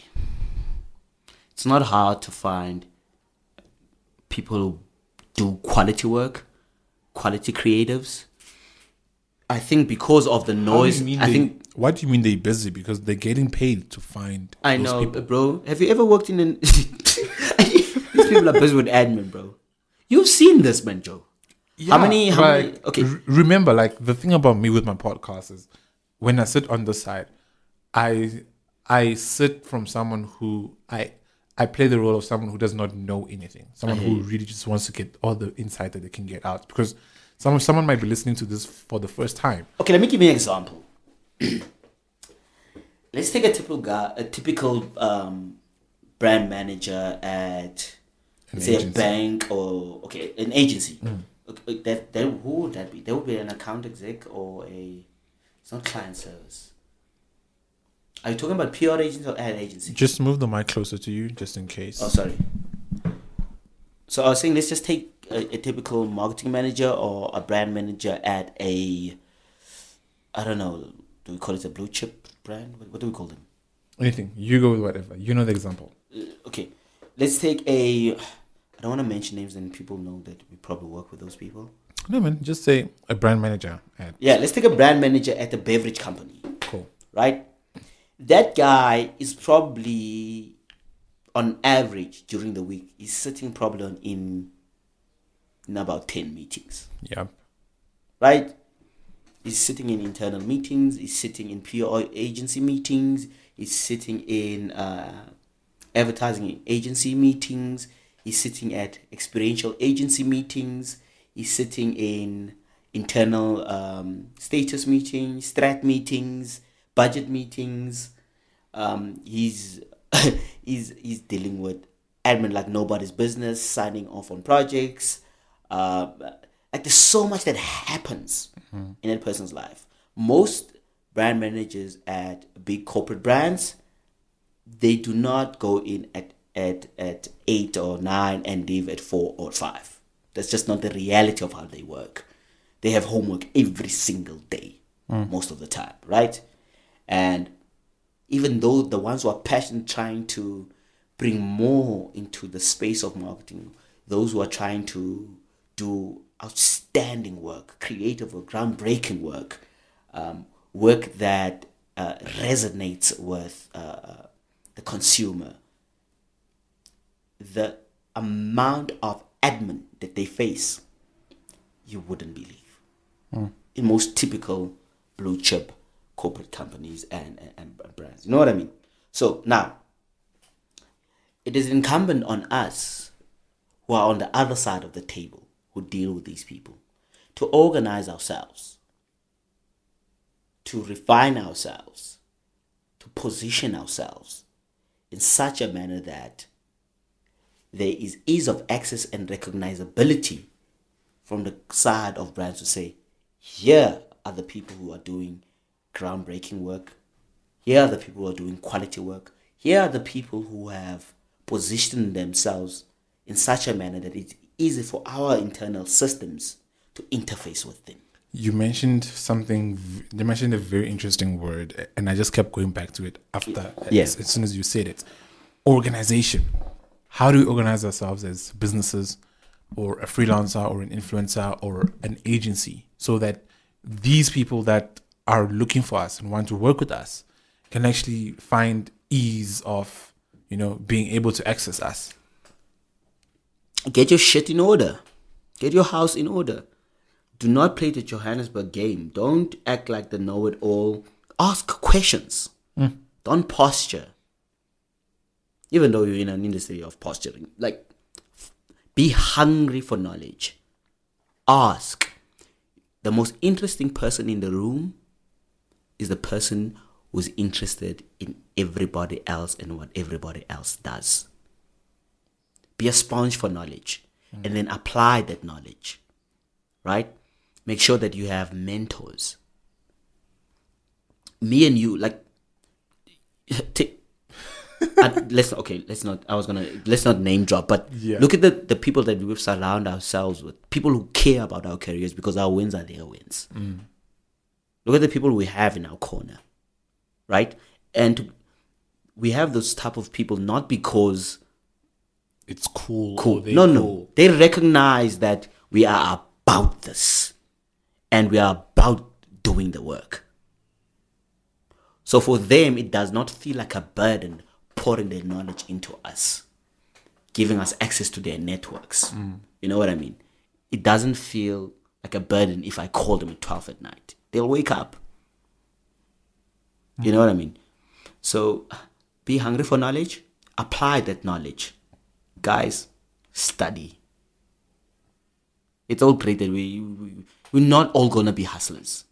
[SPEAKER 2] It's not hard to find people who do quality work, quality creatives. I think because of the noise, I
[SPEAKER 1] they,
[SPEAKER 2] think.
[SPEAKER 1] What do you mean they're busy? Because they're getting paid to find.
[SPEAKER 2] I
[SPEAKER 1] those
[SPEAKER 2] know,
[SPEAKER 1] people.
[SPEAKER 2] bro. Have you ever worked in an? These people are busy with admin, bro. You've seen this, man, Joe.
[SPEAKER 1] Yeah,
[SPEAKER 2] how many? How
[SPEAKER 1] like,
[SPEAKER 2] many? Okay.
[SPEAKER 1] R- remember, like the thing about me with my podcast is, when I sit on the side, I I sit from someone who I I play the role of someone who does not know anything, someone who really just wants to get all the insight that they can get out, because someone someone might be listening to this for the first time.
[SPEAKER 2] Okay, let me give you an example. Let's take a typical guy, a typical um, brand manager at
[SPEAKER 1] An
[SPEAKER 2] say
[SPEAKER 1] agency.
[SPEAKER 2] a bank or okay, an agency.
[SPEAKER 1] Mm.
[SPEAKER 2] Okay, that that who would that be? That would be an account exec or a. It's not client service. Are you talking about P R agency or ad agency?
[SPEAKER 1] Just move the mic closer to you, just in case.
[SPEAKER 2] Oh, sorry. So I was saying, let's just take a, a typical marketing manager or a brand manager at a, I don't know, do we call it a blue chip brand? What, what do we call them?
[SPEAKER 1] Anything. You go with whatever. You know the example.
[SPEAKER 2] Uh, okay, let's take a. I don't want to mention names, and people know that we probably work with those people.
[SPEAKER 1] No, man. Just say a brand manager. At
[SPEAKER 2] Yeah, let's take a brand manager at a beverage company.
[SPEAKER 1] Cool.
[SPEAKER 2] Right? That guy is probably, on average, during the week, he's sitting probably on in, in about ten meetings.
[SPEAKER 1] Yep.
[SPEAKER 2] Right? He's sitting in internal meetings. He's sitting in P R agency meetings. He's sitting in uh, advertising agency meetings. He's sitting at experiential agency meetings. He's sitting in internal um, status meetings, strat meetings, budget meetings. Um, he's he's he's dealing with admin like nobody's business, signing off on projects. Uh, like there's so much that happens mm-hmm. in that person's life. Most brand managers at big corporate brands, they do not go in at at at eight or nine and leave at four or five. That's just not the reality of how they work. They have homework every single day, mm. most of the time, right? And even though the ones who are passionate trying to bring more into the space of marketing, those who are trying to do outstanding work, creative work, groundbreaking work, um, work that uh, resonates with uh, the consumer, the amount of admin that they face, you wouldn't believe. Mm. In most typical blue chip corporate companies and, and, and brands. You know what I mean? So now, it is incumbent on us who are on the other side of the table, who deal with these people, to organize ourselves, to refine ourselves, to position ourselves in such a manner that there is ease of access and recognizability from the side of brands to say, here are the people who are doing groundbreaking work. Here are the people who are doing quality work. Here are the people who have positioned themselves in such a manner that it's easy for our internal systems to interface with them.
[SPEAKER 1] You mentioned something, you mentioned a very interesting word, and I just kept going back to it after,
[SPEAKER 2] yeah.
[SPEAKER 1] as, as soon as you said it. Organization. How do we organize ourselves as businesses or a freelancer or an influencer or an agency so that these people that are looking for us and want to work with us can actually find ease of, you know, being able to access us?
[SPEAKER 2] Get your shit in order. Get your house in order. Do not play the Johannesburg game. Don't act like the know-it-all. Ask questions. Mm. Don't posture. Even though you're in an industry of posturing. Like, be hungry for knowledge. Ask. The most interesting person in the room is the person who's interested in everybody else and what everybody else does. Be a sponge for knowledge mm. and then apply that knowledge, right? Make sure that you have mentors. Me and you, like, t- I, let's okay, let's not. I was gonna let's not name drop, but yeah. Look at the, the people that we surround ourselves with. People who care about our careers because our wins are their wins. Mm. Look at the people we have in our corner, right? And we have those type of people not because
[SPEAKER 1] it's cool.
[SPEAKER 2] Cool. No, no. Cool. They recognize that we are about this, and we are about doing the work. So for them, it does not feel like a burden pouring their knowledge into us, giving us access to their networks. Mm. You know what I mean? It doesn't feel like a burden if I call them at twelve at night. They'll wake up. Mm. You know what I mean? So be hungry for knowledge. Apply that knowledge. Guys, study. It's all great that we, we, we're not all going to be hustlers.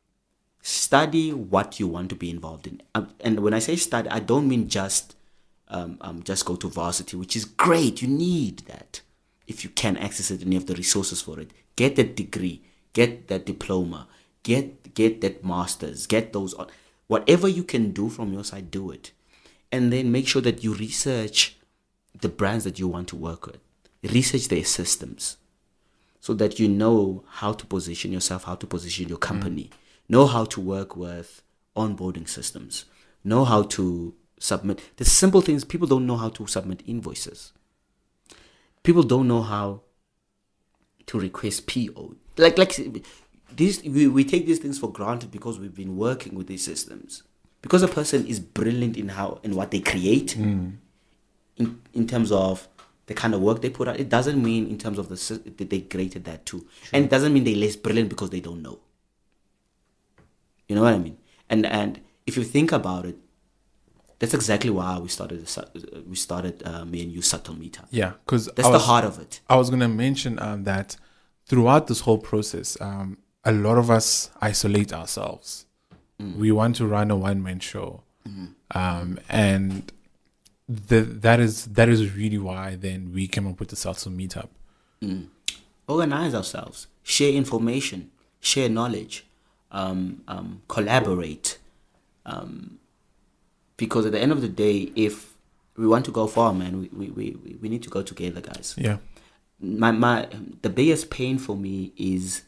[SPEAKER 2] Study what you want to be involved in. And when I say study, I don't mean just um, um, just go to varsity, which is great. You need that if you can access it and you have the resources for it. Get that degree, get that diploma, get get that masters, get those. Whatever you can do from your side, do it. And then make sure that you research the brands that you want to work with. Research their systems so that you know how to position yourself, how to position your company, mm. know how to work with onboarding systems, know how to submit. The simple things, people don't know how to submit invoices. People don't know how to request P O. Like, like these, we, we take these things for granted because we've been working with these systems. Because a person is brilliant in how in what they create, mm. in in terms of the kind of work they put out, it doesn't mean in terms of the that they created that too, sure. And it doesn't mean they're less brilliant because they don't know. You know what I mean? And and if you think about it, that's exactly why we started we started uh, me and you subtle meetup.
[SPEAKER 1] Yeah, because
[SPEAKER 2] that's was, the heart of it.
[SPEAKER 1] I was gonna mention um, that throughout this whole process, um, a lot of us isolate ourselves. Mm. We want to run a one-man show, mm-hmm. um, and the, that is that is really why then we came up with the Subtle Meetup.
[SPEAKER 2] Mm. Organize ourselves, share information, share knowledge, um, um, collaborate. Um, because at the end of the day, if we want to go far, man, we, we, we, we need to go together, guys.
[SPEAKER 1] Yeah.
[SPEAKER 2] My my the biggest pain for me is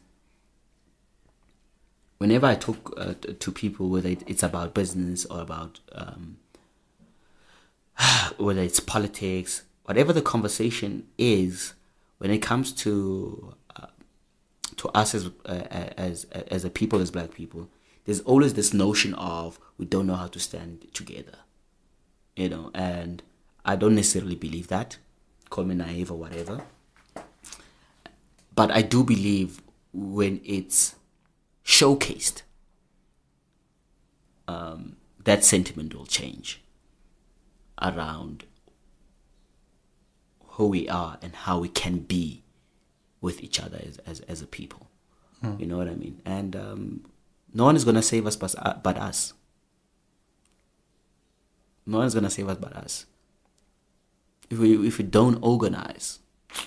[SPEAKER 2] whenever I talk uh, to people, whether it's about business or about um, whether it's politics, whatever the conversation is, when it comes to uh, to us as uh, as as a people, as black people, there's always this notion of we don't know how to stand together, you know. And I don't necessarily believe that. Call me naive or whatever, but I do believe when it's showcased, um, that sentiment will change around who we are and how we can be with each other as as, as a people. Hmm. You know what I mean? And um, no one is going to save us but, uh, but us. No one is going to save us but us. If we if we don't organize,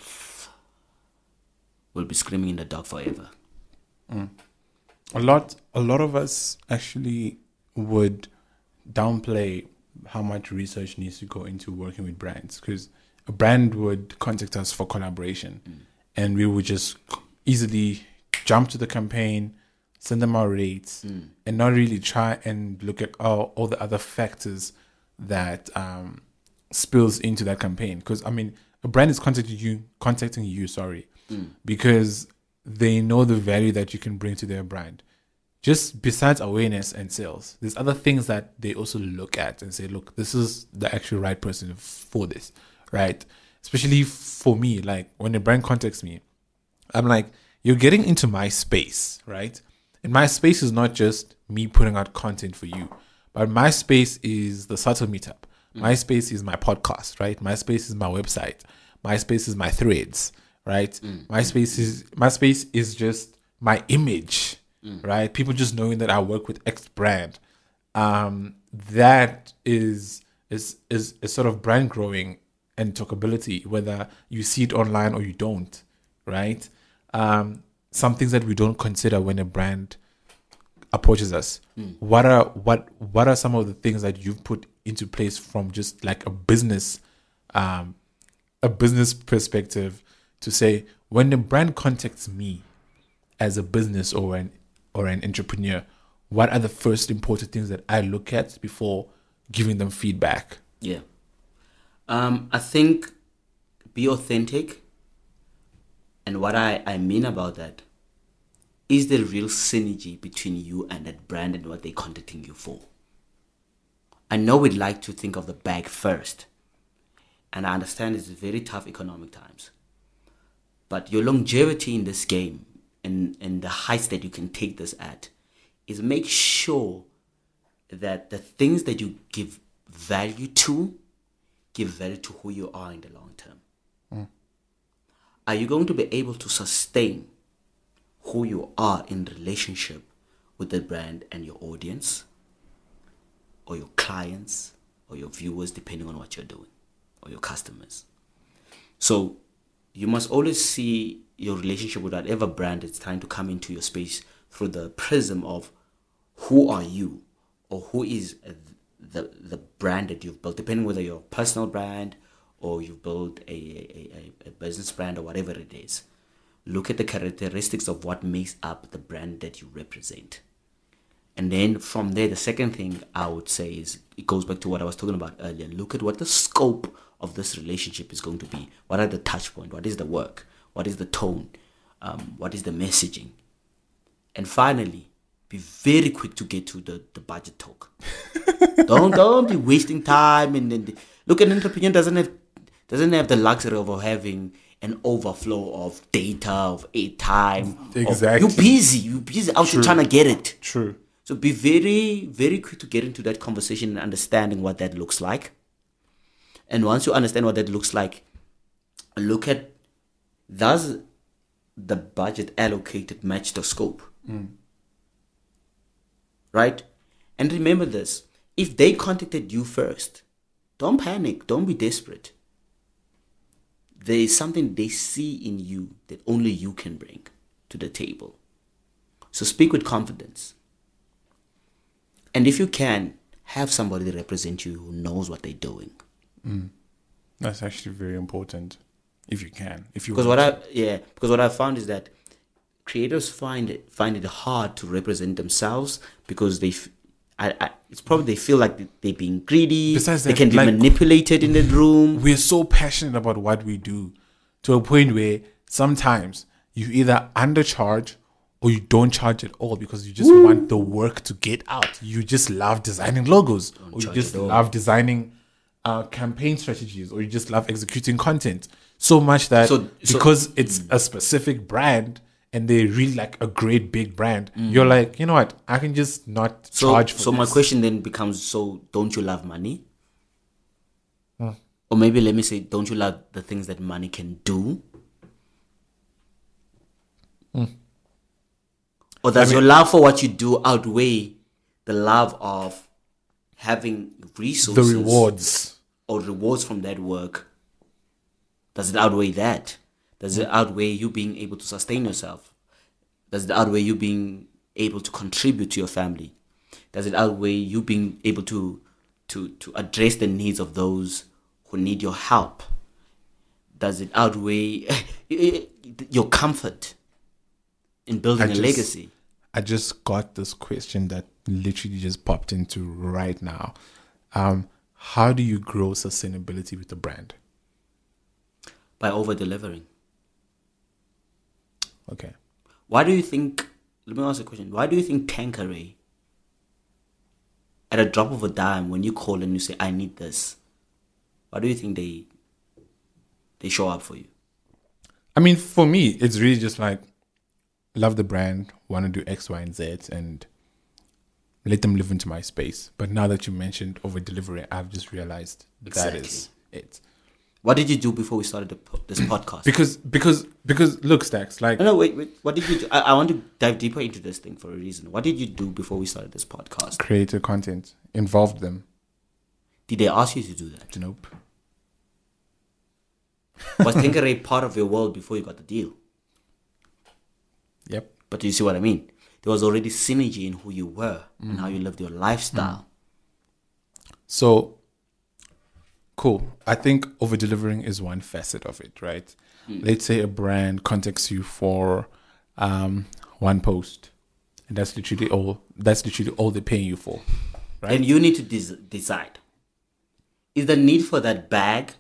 [SPEAKER 2] we'll be screaming in the dark forever.
[SPEAKER 1] Mm. A lot, a lot of us actually would downplay how much research needs to go into working with brands, because a brand would contact us for collaboration, mm. and we would just easily jump to the campaign, send them our rates, mm. and not really try and look at all, all the other factors that um, spills into that campaign. Because I mean, a brand is contacting you, contacting you, sorry, mm. because they know the value that you can bring to their brand. Just besides awareness and sales, there's other things that they also look at and say, look, this is the actual right person for this, right? Especially for me, like when a brand contacts me, I'm like, you're getting into my space, right? And my space is not just me putting out content for you, but my space is the Subtle Meetup. Mm. My space is my podcast, right? My space is my website. My space is my threads, right? Mm. My space is my space is just my image, mm. right? People just knowing that I work with X brand. Um, that is is is is sort of brand growing and talkability, whether you see it online or you don't, right? Um, some things that we don't consider when a brand approaches us. Mm. What are what what are some of the things that you've put into place from just like a business, um, a business perspective, to say when a brand contacts me as a business or an or an entrepreneur, what are the first important things that I look at before giving them feedback?
[SPEAKER 2] Yeah, um, I think be authentic, and what I, I mean about that is the real synergy between you and that brand and what they're contacting you for. I know we'd like to think of the bag first, and I understand it's very tough economic times. But your longevity in this game and, and the heights that you can take this at is make sure that the things that you give value to, give value to who you are in the long term. Mm. Are you going to be able to sustain who you are in relationship with the brand and your audience or your clients or your viewers, depending on what you're doing, or your customers. So you must always see your relationship with whatever brand is trying to come into your space through the prism of who are you, or who is the the brand that you've built, depending whether you're a personal brand or you've built a, a, a business brand or whatever it is. Look at the characteristics of what makes up the brand that you represent. And then from there, the second thing I would say is, it goes back to what I was talking about earlier. Look at what the scope of this relationship is going to be. What are the touch points? What is the work? What is the tone? Um, what is the messaging? And finally, be very quick to get to the, the budget talk. don't don't be wasting time. And then look, an entrepreneur doesn't have doesn't have the luxury of having an overflow of data, of airtime.
[SPEAKER 1] Exactly.
[SPEAKER 2] You're busy. You're busy out there trying to get it.
[SPEAKER 1] True.
[SPEAKER 2] So be very, very quick to get into that conversation and understanding what that looks like. And once you understand what that looks like, look at, does the budget allocated match the scope?
[SPEAKER 1] Mm.
[SPEAKER 2] Right? And remember this, if they contacted you first, don't panic, don't be desperate. There is something they see in you that only you can bring to the table. So speak with confidence. And if you can, have somebody represent you who knows what they're doing.
[SPEAKER 1] Mm. That's actually very important. If you can, if you
[SPEAKER 2] because what I yeah because what I found is that creators find it find it hard to represent themselves because they, f- I, I, it's probably they feel like they're being greedy.
[SPEAKER 1] Besides
[SPEAKER 2] they
[SPEAKER 1] that,
[SPEAKER 2] can be
[SPEAKER 1] like,
[SPEAKER 2] manipulated in the room.
[SPEAKER 1] We're so passionate about what we do, to a point where sometimes you either undercharge or you don't charge at all because you just Woo. want the work to get out. You just love designing logos, don't or you just love designing uh, campaign strategies, or you just love executing content so much that so, because so, it's mm. a specific brand and they really like a great big brand, mm. you're like, you know what, I can just not
[SPEAKER 2] so,
[SPEAKER 1] charge for
[SPEAKER 2] So
[SPEAKER 1] this.
[SPEAKER 2] My question then becomes, so don't you love money?
[SPEAKER 1] Hmm.
[SPEAKER 2] Or maybe let me say, don't you love the things that money can do?
[SPEAKER 1] Hmm.
[SPEAKER 2] Or does I mean, your love for what you do outweigh the love of having resources?
[SPEAKER 1] The rewards.
[SPEAKER 2] Or rewards from that work. Does it outweigh that? Does it outweigh you being able to sustain yourself? Does it outweigh you being able to contribute to your family? Does it outweigh you being able to to, to address the needs of those who need your help? Does it outweigh your comfort in building I a
[SPEAKER 1] just,
[SPEAKER 2] legacy?
[SPEAKER 1] I just got this question that literally just popped into right now. Um, how do you grow sustainability with the brand?
[SPEAKER 2] By over-delivering.
[SPEAKER 1] Okay.
[SPEAKER 2] Why do you think, let me ask a question. Why do you think Tanqueray, at a drop of a dime, when you call and you say, I need this, why do you think they they show up for you?
[SPEAKER 1] I mean, for me, it's really just like, love the brand, want to do X, Y, and Z, and let them live into my space. But now that you mentioned over delivery, I've just realized exactly. that is it.
[SPEAKER 2] What did you do before we started the, this podcast?
[SPEAKER 1] Because, because, because, look, Stacks, like...
[SPEAKER 2] No, no, wait, wait. What did you do? I, I want to dive deeper into this thing for a reason. What did you do before we started this podcast?
[SPEAKER 1] Created content. Involved them.
[SPEAKER 2] Did they ask you to do that?
[SPEAKER 1] Nope.
[SPEAKER 2] Was Tanqueray part of your world before you got the deal?
[SPEAKER 1] Yep.
[SPEAKER 2] But do you see what I mean? There was already synergy in who you were mm. and how you lived your lifestyle.
[SPEAKER 1] Mm. So... Cool. I think over delivering is one facet of it, right? Mm. Let's say a brand contacts you for um, one post, and that's literally all. That's literally all they're paying you for, right?
[SPEAKER 2] And you need to des- decide: is the need for that bag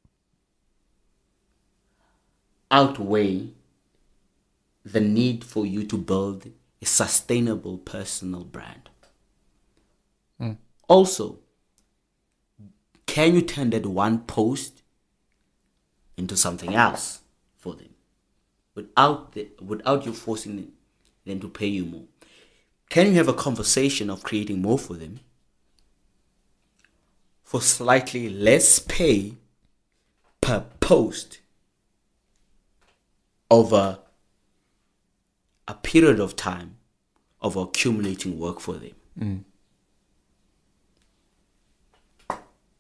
[SPEAKER 2] outweigh the need for you to build a sustainable personal brand?
[SPEAKER 1] Mm.
[SPEAKER 2] Also, can you turn that one post into something else for them without the, without you forcing them to pay you more? Can you have a conversation of creating more for them for slightly less pay per post over a period of time of accumulating work for them?
[SPEAKER 1] Mm.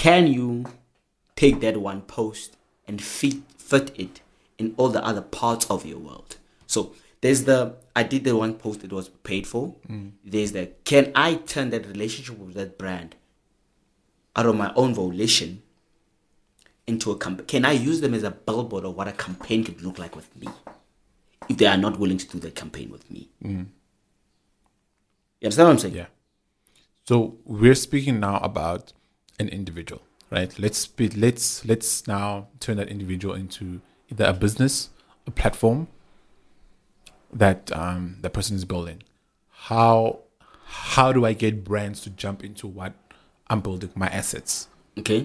[SPEAKER 2] can you take that one post and fit, fit it in all the other parts of your world? So there's the, I did the one post that was paid for. Mm. There's the, can I turn that relationship with that brand out of my own volition into a campaign? Can I use them as a billboard of what a campaign could look like with me if they are not willing to do that campaign with me? Mm. You understand what I'm saying?
[SPEAKER 1] Yeah. So we're speaking now about an individual, right? Let's speak, let's let's now turn that individual into either a business, a platform that um, the person is building. How how do I get brands to jump into what I'm building, my assets?
[SPEAKER 2] Okay.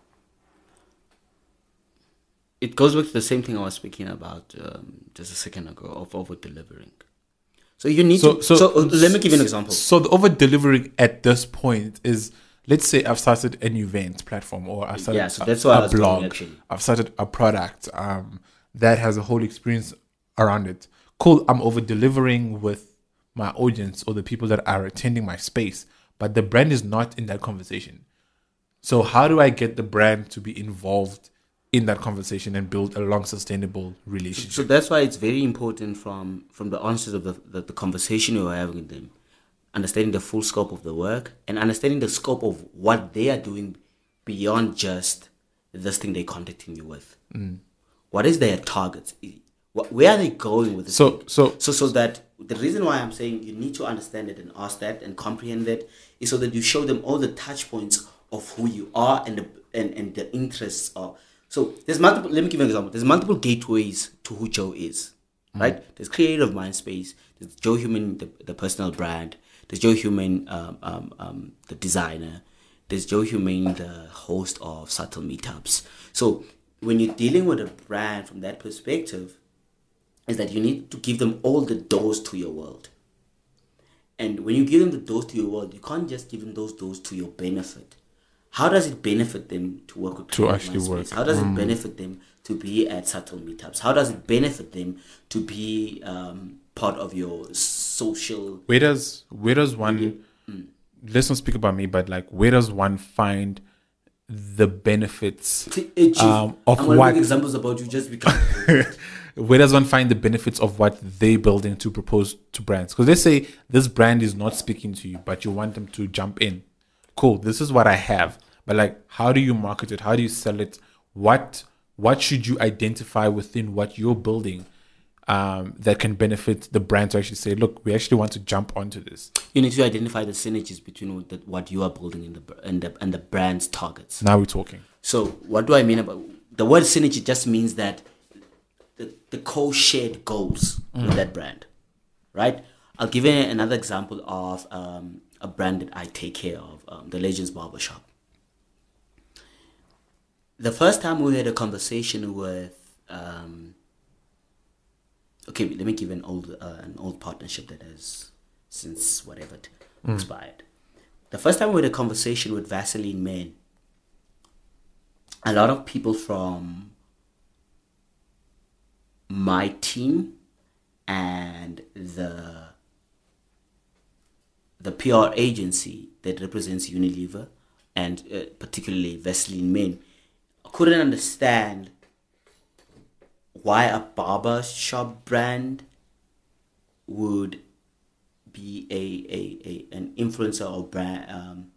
[SPEAKER 2] It goes back to the same thing I was speaking about um, just a second ago of over delivering. So you need
[SPEAKER 1] so,
[SPEAKER 2] to.
[SPEAKER 1] So,
[SPEAKER 2] so uh, let me give you an example.
[SPEAKER 1] So the over delivering at this point is, let's say I've started an event platform, or I've started
[SPEAKER 2] yeah, so that's why
[SPEAKER 1] a,
[SPEAKER 2] I was
[SPEAKER 1] a blog.
[SPEAKER 2] Going, actually.
[SPEAKER 1] I've started a product um, that has a whole experience around it. Cool. I'm over delivering with my audience or the people that are attending my space, but the brand is not in that conversation. So how do I get the brand to be involved in that conversation and build a long, sustainable relationship?
[SPEAKER 2] So that's why it's very important from from the onset of the, the, the conversation you're having with them, understanding the full scope of the work and understanding the scope of what they are doing beyond just this thing they're contacting you with. Mm. What is their target? Where are they going with this?
[SPEAKER 1] So, so,
[SPEAKER 2] so, so that the reason why I'm saying you need to understand it and ask that and comprehend that is so that you show them all the touch points of who you are and the and, and the interests of. So there's multiple. Let me give you an example. There's multiple gateways to who Joe is, mm. right? There's Creative Mindspace. There's Joe Human, the, the personal brand. There's Joe Human, um, um, um, the designer. There's Joe Human, the host of Subtle Meetups. So when you're dealing with a brand from that perspective, is that you need to give them all the doors to your world. And when you give them the doors to your world, you can't just give them those doors to your benefit. How does it benefit them to work with
[SPEAKER 1] to actually work?
[SPEAKER 2] How does
[SPEAKER 1] mm.
[SPEAKER 2] it benefit them to be at Subtle Meetups? How does it benefit them to be um, part of your social?
[SPEAKER 1] Where does where does one? Mm. Let's not speak about me, but like, where does one find the benefits um, of
[SPEAKER 2] I'm
[SPEAKER 1] what?
[SPEAKER 2] Make examples about you just because.
[SPEAKER 1] Where does one find the benefits of what they building to propose to brands? Because they say this brand is not speaking to you, but you want them to jump in. Cool, this is what I have. But like, how do you market it? How do you sell it? What what should you identify within what you're building um, that can benefit the brand to actually say, look, we actually want to jump onto this?
[SPEAKER 2] You need to identify the synergies between what, the, what you are building in the and the and the brand's targets.
[SPEAKER 1] Now we're talking.
[SPEAKER 2] So what do I mean about the word synergy? Just means that the, the co-shared goals mm. with that brand, right? I'll give you another example of um, a brand that I take care of, um, the Legends Barbershop. The first time we had a conversation with, um, okay, let me give an old uh, an old partnership that has since whatever t- mm. expired. The first time we had a conversation with Vaseline Men, a lot of people from my team and the the P R agency that represents Unilever and uh, particularly Vaseline Men couldn't understand why a barber shop brand would be a, a, a an influencer or brand. Um,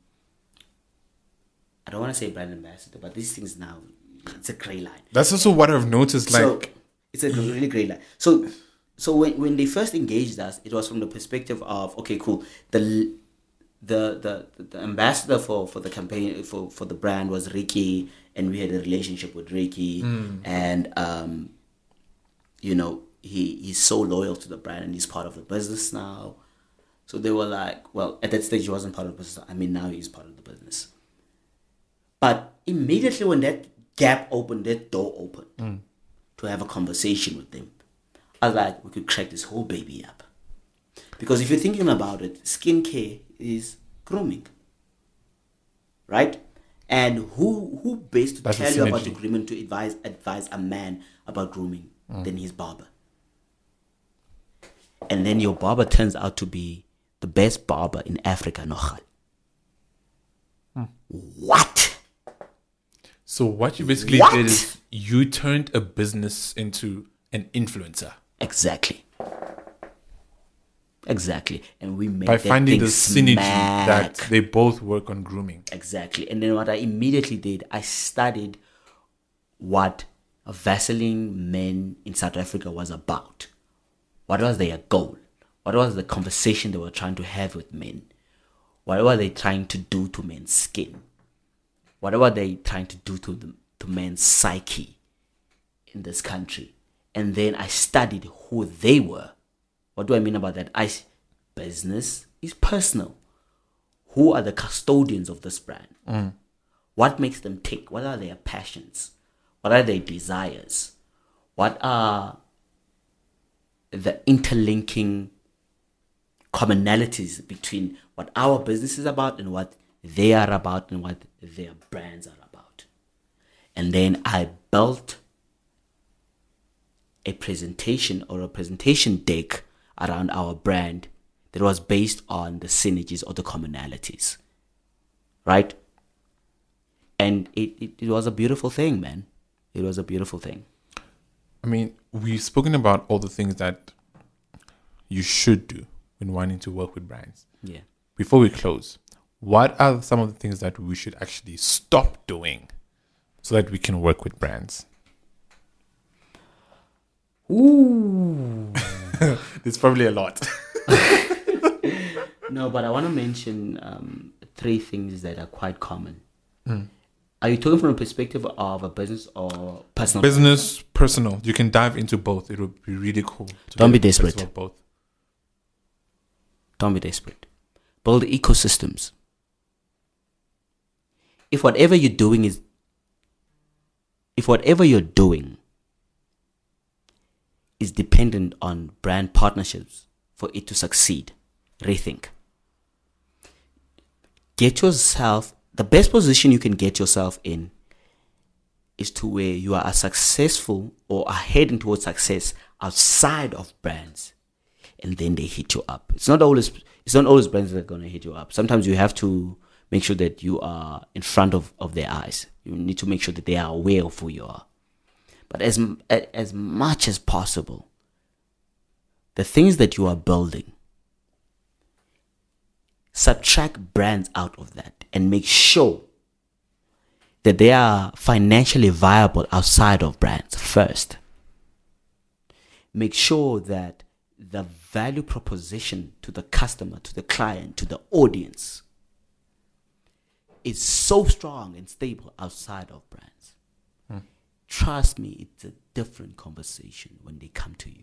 [SPEAKER 2] I don't want to say brand ambassador, but these things now, it's a grey line.
[SPEAKER 1] That's also what I've noticed. Like,
[SPEAKER 2] so, it's a really grey line. So, so when when they first engaged us, it was from the perspective of, okay, cool. The the the, the ambassador for, for the campaign for, for the brand was Ricky, and we had a relationship with Ricky, mm. and um, you know, he he's so loyal to the brand and he's part of the business now. So they were like, well, at that stage he wasn't part of the business. I mean, now he's part of the business. But immediately when that gap opened, that door opened mm. to have a conversation with them, I was like, we could crack this whole baby up. Because if you're thinking about it, skincare is grooming, right? And who who best to
[SPEAKER 1] That's
[SPEAKER 2] tell you about the grooming to advise advise a man about grooming mm. than his barber? And then your barber turns out to be the best barber in Africa, Nochal. Hmm. What?
[SPEAKER 1] So what you basically
[SPEAKER 2] What?
[SPEAKER 1] did is you turned a business into an influencer
[SPEAKER 2] Exactly. Exactly. And we made
[SPEAKER 1] by
[SPEAKER 2] that
[SPEAKER 1] finding
[SPEAKER 2] thing
[SPEAKER 1] the synergy that
[SPEAKER 2] smack.
[SPEAKER 1] they both work on grooming.
[SPEAKER 2] Exactly. And then what I immediately did, I studied what Vaseline men in South Africa was about. What was their goal? What was the conversation they were trying to have with men? What were they trying to do to men's skin? What were they trying to do to the, to men's psyche in this country? And then I studied who they were. What do I mean about that? I business is personal. Who are the custodians of this brand?
[SPEAKER 1] Mm.
[SPEAKER 2] What makes them tick? What are their passions? What are their desires? What are the interlinking commonalities between what our business is about and what they are about and what their brands are about? And then I built a presentation or a presentation deck around our brand that was based on the synergies or the commonalities, right? And it, it, it was a beautiful thing, man. It was a beautiful thing.
[SPEAKER 1] I mean, we've spoken about all the things that you should do when wanting to work with brands.
[SPEAKER 2] Yeah.
[SPEAKER 1] Before we close, what are some of the things that we should actually stop doing so that we can work with brands?
[SPEAKER 2] Ooh.
[SPEAKER 1] There's probably a lot.
[SPEAKER 2] No, but I want to mention um, three things that are quite common.
[SPEAKER 1] Mm.
[SPEAKER 2] Are you talking from a perspective of a business or personal?
[SPEAKER 1] Business, personal. You can dive into both. It would be really cool. To
[SPEAKER 2] Don't
[SPEAKER 1] get
[SPEAKER 2] be
[SPEAKER 1] a perspective
[SPEAKER 2] desperate.
[SPEAKER 1] of both.
[SPEAKER 2] Don't be desperate. Build ecosystems. If whatever you're doing is, if whatever you're doing is dependent on brand partnerships for it to succeed, rethink. Get yourself, the best position you can get yourself in is to where you are successful or are heading towards success outside of brands, and then they hit you up. It's not always it's not always brands that are going to hit you up. Sometimes you have to make sure that you are in front of, of their eyes. You need to make sure that they are aware of who you are. But as as much as possible, the things that you are building, subtract brands out of that and make sure that they are financially viable outside of brands first. Make sure that the value proposition to the customer, to the client, to the audience is so strong and stable outside of brands. Hmm. Trust me, it's a different conversation when they come to you.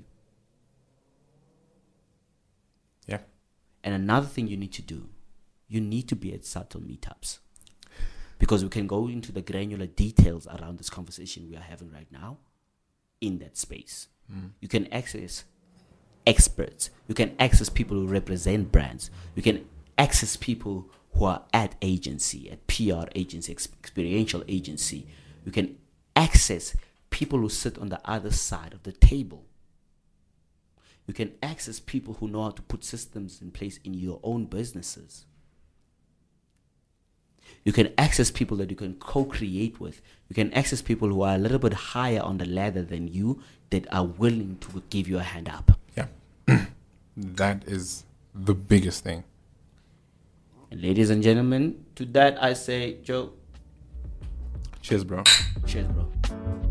[SPEAKER 1] Yeah.
[SPEAKER 2] And another thing you need to do, you need to be at subtle meetups, because we can go into the granular details around this conversation we are having right now in that space. Mm. You can access experts. You can access people who represent brands. You can access people who are at agency, at P R agency, experiential agency. You can access people who sit on the other side of the table. You can access people who know how to put systems in place in your own businesses. You can access people that you can co-create with. You can access people who are a little bit higher on the ladder than you that are willing to give you a hand up.
[SPEAKER 1] Yeah. That is the biggest thing.
[SPEAKER 2] And ladies and gentlemen, to that I say, Joe.
[SPEAKER 1] Cheers, bro.
[SPEAKER 2] Cheers, bro.